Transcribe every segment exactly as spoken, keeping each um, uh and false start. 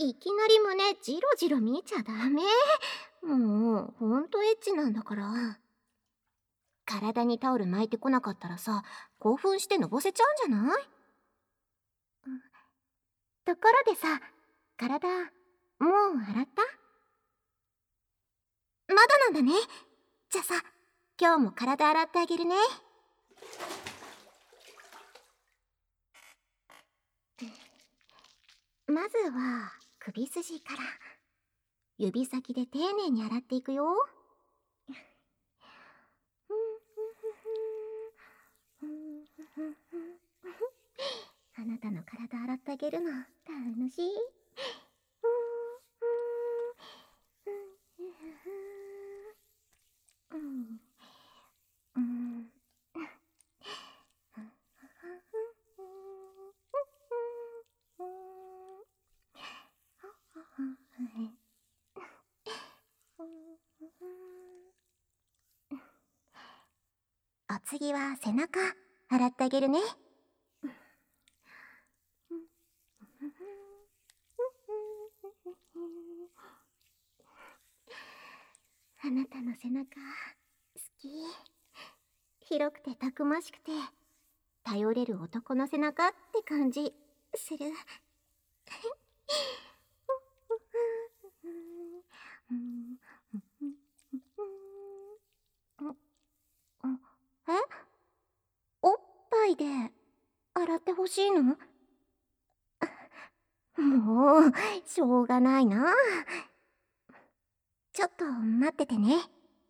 いきなり胸ジロジロ見ちゃダメ。もうほんとエッチなんだから。体にタオル巻いてこなかったらさ、興奮してのぼせちゃうんじゃない？ところでさ、体もう洗った？まだなんだね。じゃあさ、今日も体洗ってあげるね。まずは首筋から指先で丁寧に洗っていくよ。あなたの体洗ってあげるの楽しい。お次は背中洗ってあげるね。あなたの背中好き。広くてたくましくて頼れる男の背中って感じする。え？おっぱいで洗ってほしいの？もうしょうがないな。ちょっと待っててね。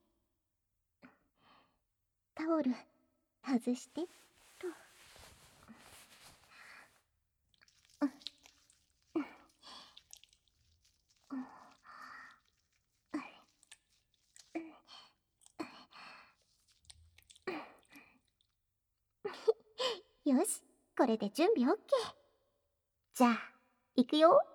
タオル外してと。よし、これで準備 オーケー。 じゃあ行くよ。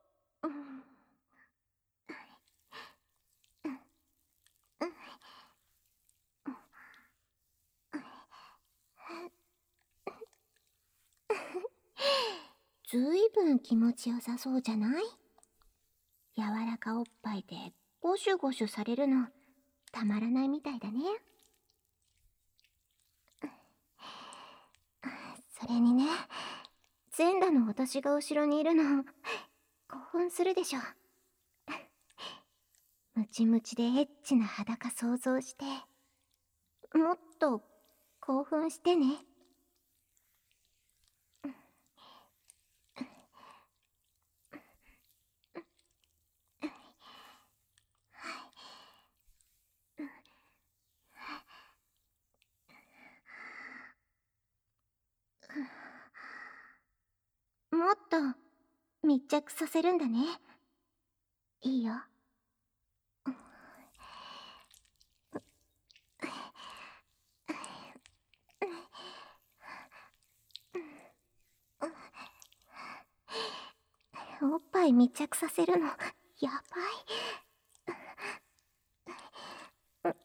ずいぶん気持ちよさそうじゃない？柔らかおっぱいでゴシュゴシュされるのたまらないみたいだね。それにね、全裸の私が後ろにいるの興奮するでしょ。ムチムチでエッチな裸想像して、もっと興奮してね。もっと密着させるんだね。いいよ。おっぱい密着させるのやばい。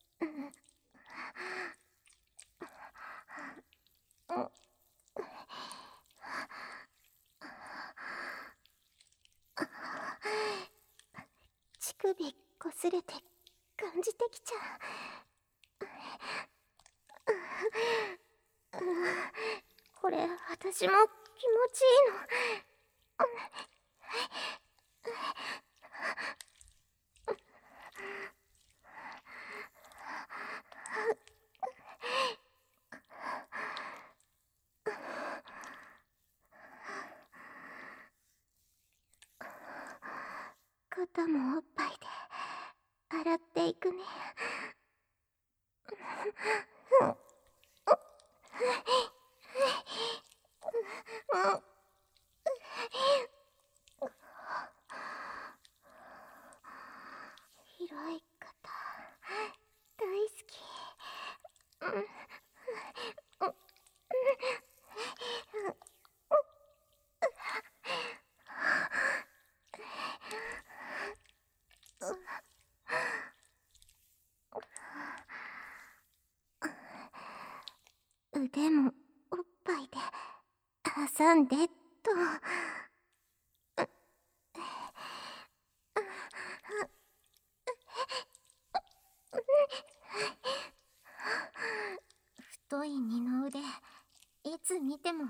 乳首こすれて感じてきちゃう。これ私も気持ちいいの。肩もおっぱいで洗っていくね。広い肩大好き。腕もおっぱいで挟んでっと。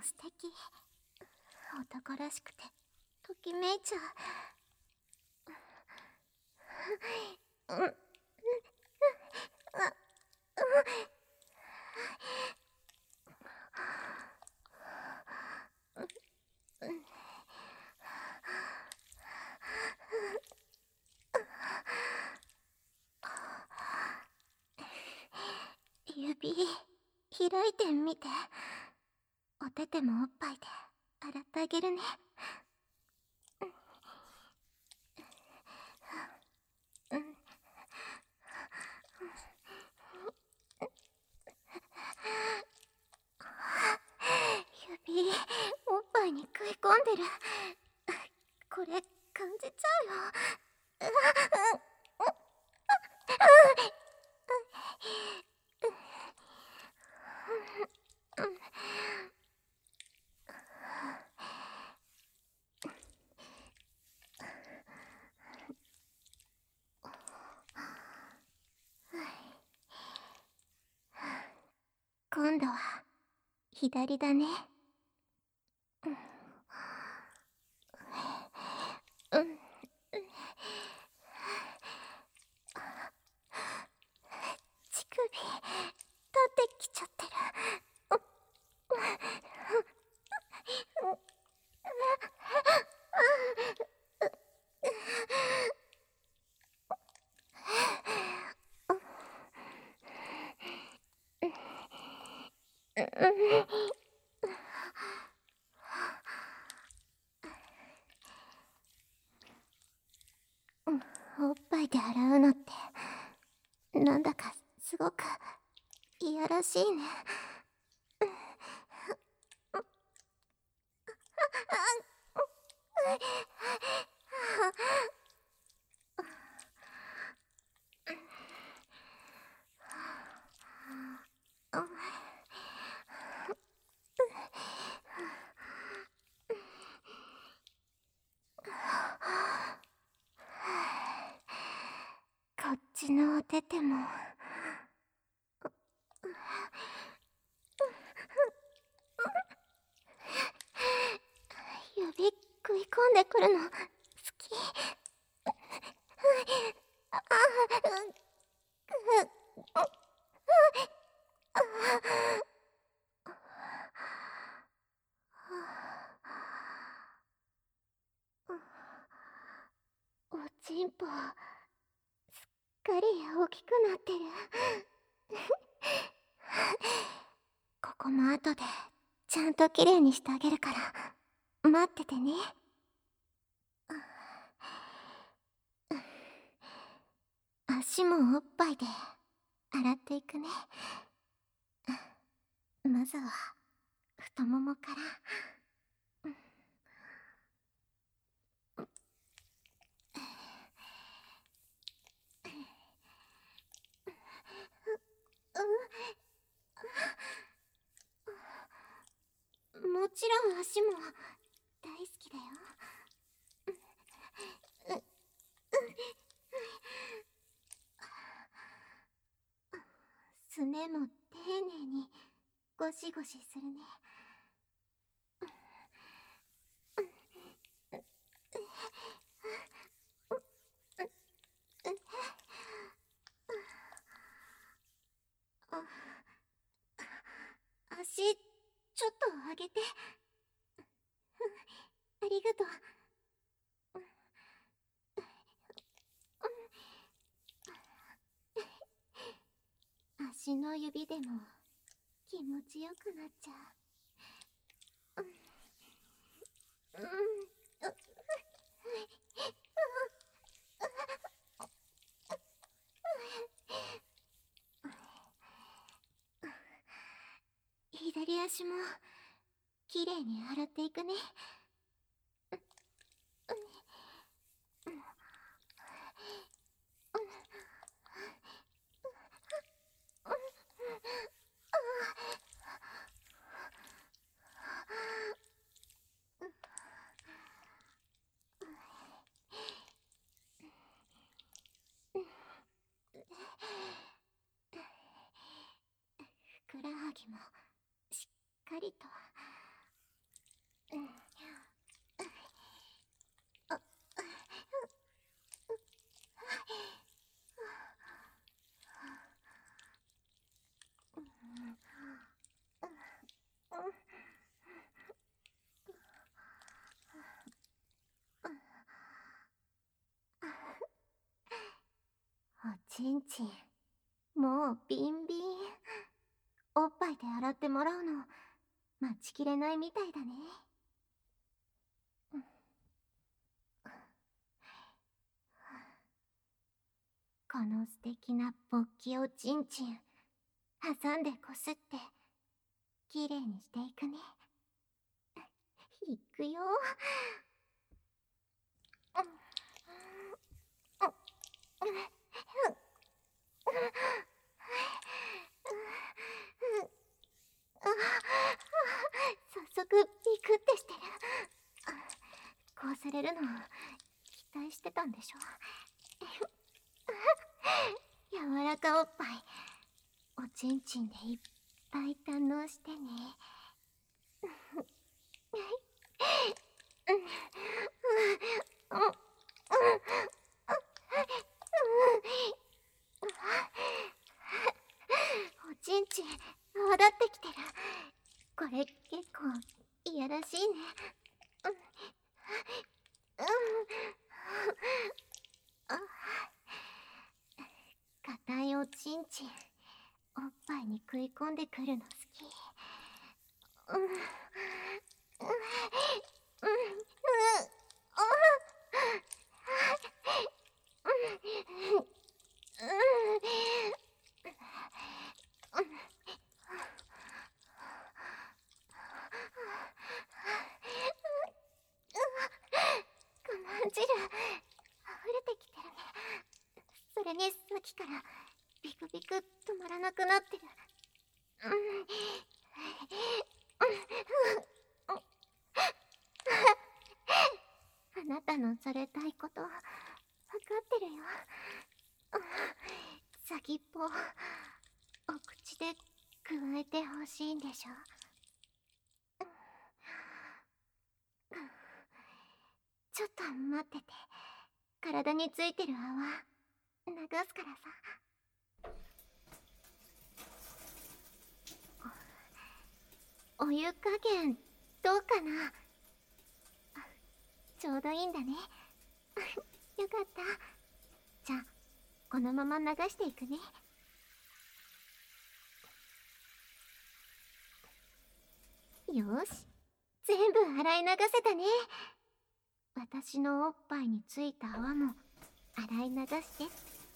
素敵。男らしくてときめいちゃう。うん、うん、あ、うん、指開いてみて。お手手もおっぱいで洗ってあげるね。うん、指おっぱいに食い込んでる。これ感じちゃうよ。うわ、うん、うん、うん、今度は左だね。うん、うん、乳首立ってきちゃってる。おっぱいで洗うのってなんだかすごくいやらしいね。こっちのお手手も指食い込んでくるの好き。あおちんぽすっかり大きくなってる。ここも後でちゃんときれいにしてあげるから待っててね。足もおっぱいで洗っていくね。まずは太ももから。もちろん足も大好きだよ。すねも丁寧にゴシゴシするね。足ちょっと上げて。ありがとう。足の指でも気持ちよくなっちゃう。うん、うん、左足もきれいに洗っていくね。ふくらはぎもしっかりと。 ちんちん、もうビンビン。おっぱいで洗ってもらうの待ちきれないみたいだね。この素敵な勃起をちんちん挟んでこすってきれいにしていくね。いくよ。早速ビクってしてる。こうされるの期待してたんでしょ。柔らかおっぱいおちんちんでいっぱい堪能してね。おちんちん泡立ってきてる。これ結構いやらしいね。硬いおちんちんおっぱいに食い込んでくるの好き。うんうんうん我慢汁溢れてきてるね。それにさっきからビクビク止まらなくなってる。あなたのされたいこと分かってるよ。先っぽお口でくわえてほしいんでしょ。ちょっと待ってて。体についてる泡流すからさ。お湯加減どうかな。ちょうどいいんだね。よかった。じゃあこのまま流していくね。よし、全部洗い流せたね。私のおっぱいについた泡も洗い流してっと。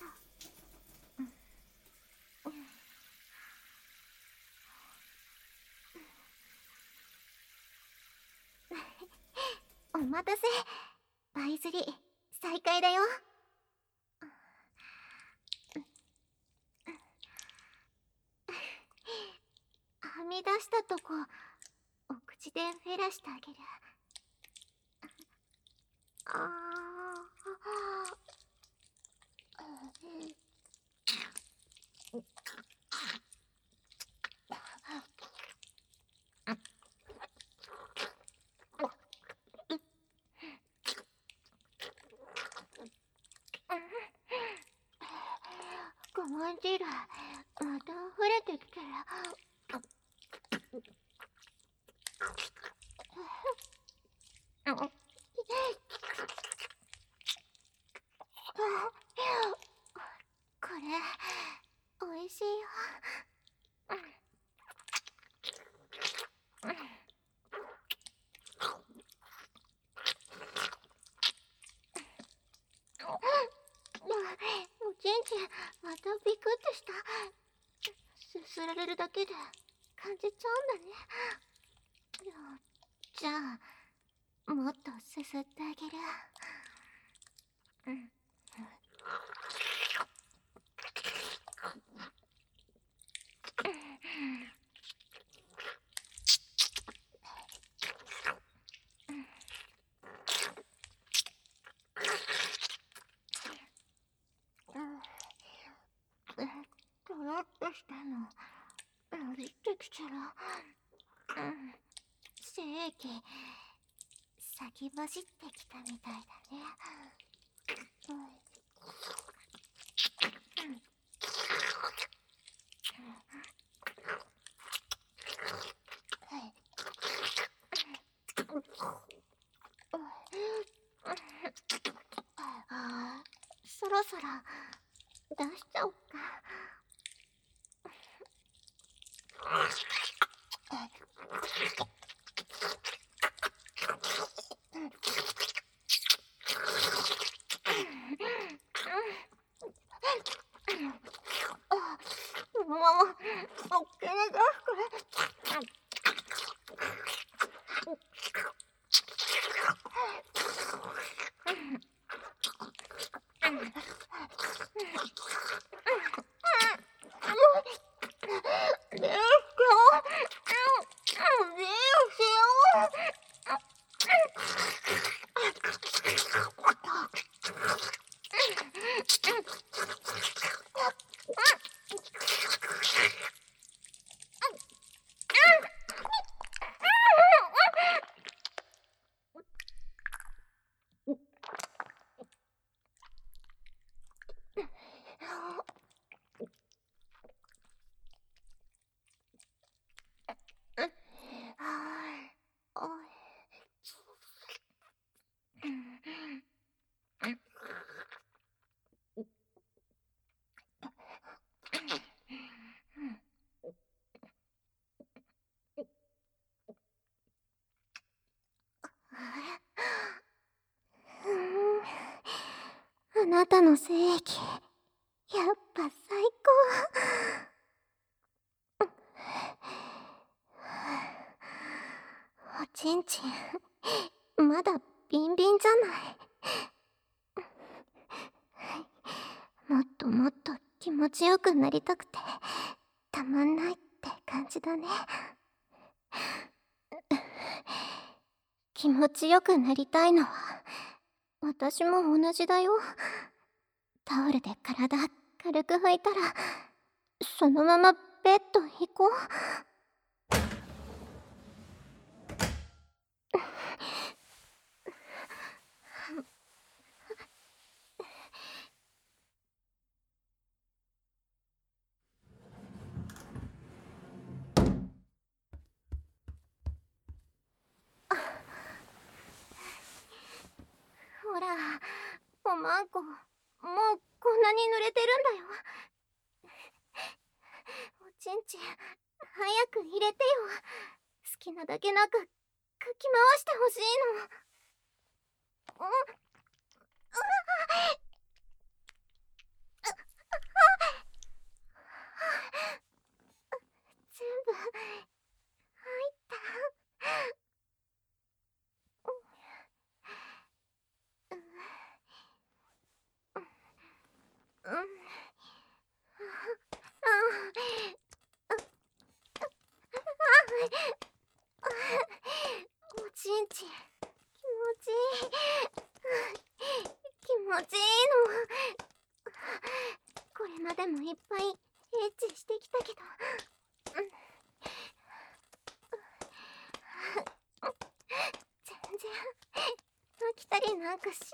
お待たせ。バイ釣り再開だよ。はみ出したとこお口でフェラしてあげる。ああ我慢汁また溢れてきてる。これおいしいよ。おちんちんまたビクってした。すすられるだけで感じちゃうんだね。じゃあもっとすすってあげる。うんとろっとしたの伸びてきたら、うん、精液先走ってきたみたいだね。うんそろそろ出しちゃおっか。もう、おっきな出すから。あなたの精液、やっぱ最高。おちんちん、まだビンビンじゃない。もっともっと気持ちよくなりたくてたまんないって感じだね。気持ちよくなりたいのは私も同じだよ。タオルで体軽く拭いたらそのままベッド行こう。ほら、おまんこ、もうこんなに濡れてるんだよ。おちんちん、早く入れてよ。好きなだけなくかき回してほしいの。うん、う全部入った。うん、あおちんちん、気持ちいい。気持ちいいの。これまでもいっぱいエッチしてきたけど、全然飽きたりなんかしない。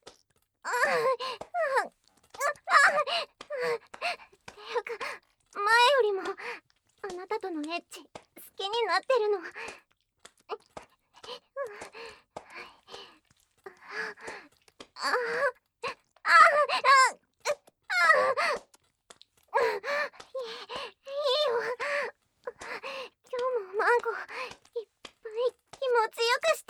っていうか、前よりもあなたとのエッチ好きになってるの。ああいいよ。今日もマンゴーいっぱい気持ちよくして。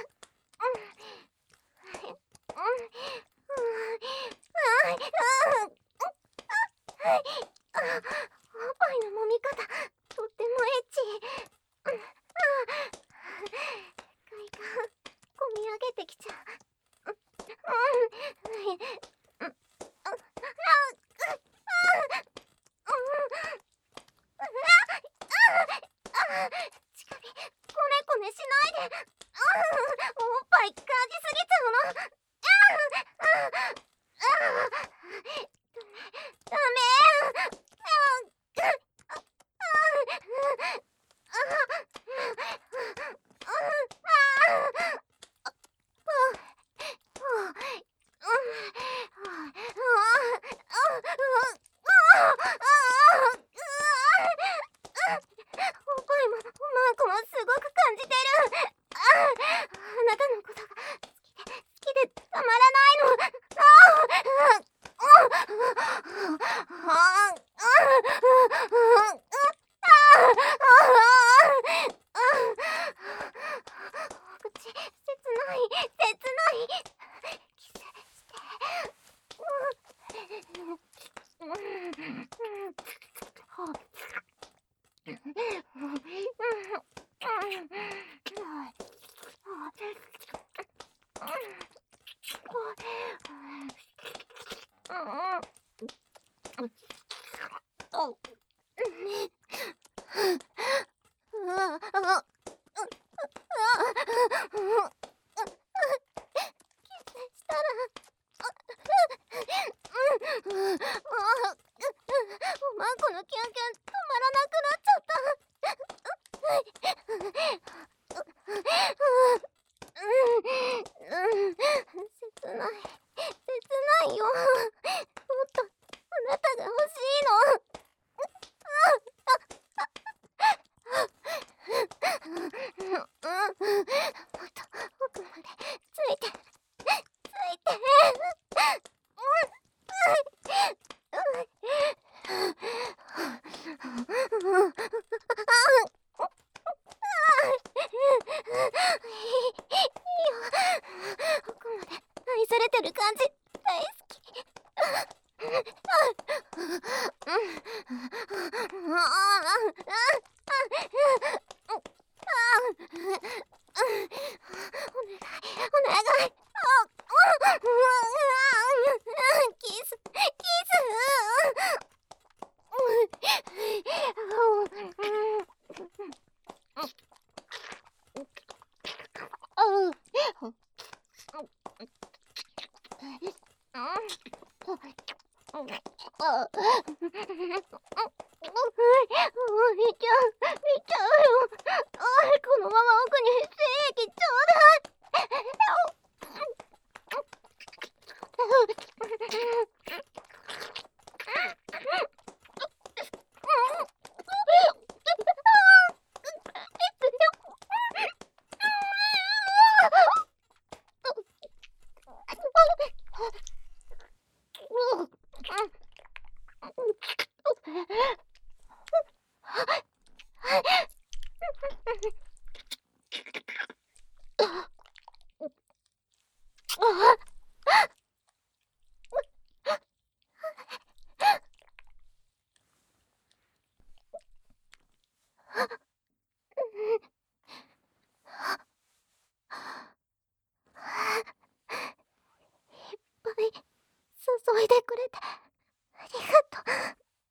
おっぱいの揉み方とってもエッチ。快感こみ上げてきちゃう。ちかび、こねこねしないで。おっぱい感じすぎちゃうの。ダメ。 注いでくれてありがと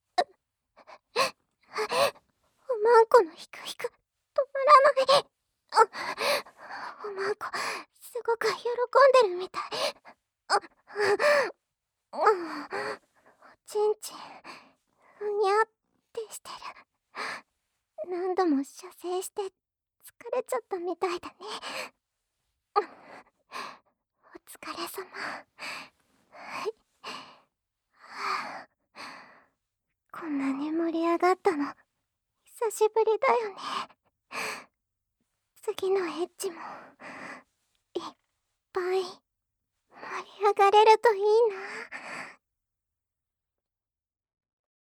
う。おまんこのヒクヒク止まらない。おまんこすごく喜んでるみたい。おちんちんふにゃってしてる。何度も射精して疲れちゃったみたいだね。お疲れ様。こんなに盛り上がったの久しぶりだよね。次のエッチもいっぱい盛り上がれる